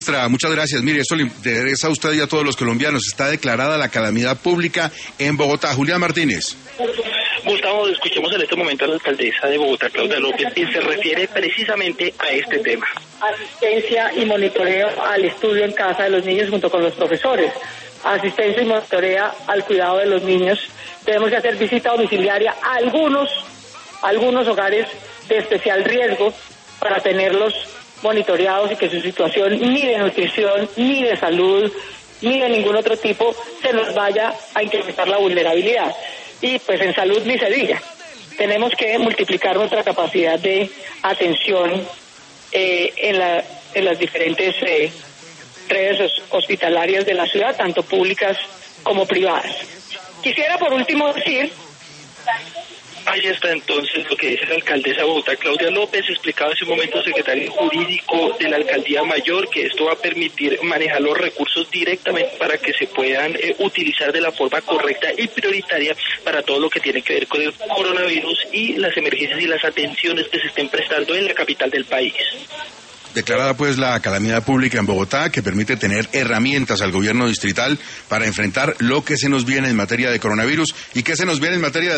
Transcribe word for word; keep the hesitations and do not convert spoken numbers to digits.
Muchas gracias. Mire, esto le interesa a usted y a todos los colombianos. Está declarada la calamidad pública en Bogotá. Julián Martínez. Gustavo, escuchemos en este momento a la alcaldesa de Bogotá, Claudia López, y se refiere precisamente a este tema. Asistencia y monitoreo al estudio en casa de los niños junto con los profesores. Asistencia y monitoreo al cuidado de los niños. Tenemos que hacer visita domiciliaria a algunos, algunos hogares de especial riesgo para tenerlos monitoreados y que su situación ni de nutrición, ni de salud, ni de ningún otro tipo se nos vaya a incrementar la vulnerabilidad. Y pues en salud ni se diga. Tenemos que multiplicar nuestra capacidad de atención eh, en, la, en las diferentes eh, redes hospitalarias de la ciudad, tanto públicas como privadas. Quisiera por último decir... Ahí está entonces lo que dice la alcaldesa de Bogotá, Claudia López, explicaba en ese momento el secretario jurídico de la Alcaldía Mayor, que esto va a permitir manejar los recursos directamente para que se puedan eh, utilizar de la forma correcta y prioritaria para todo lo que tiene que ver con el coronavirus y las emergencias y las atenciones que se estén prestando en la capital del país. Declarada pues la calamidad pública en Bogotá, que permite tener herramientas al gobierno distrital para enfrentar lo que se nos viene en materia de coronavirus y que se nos viene en materia de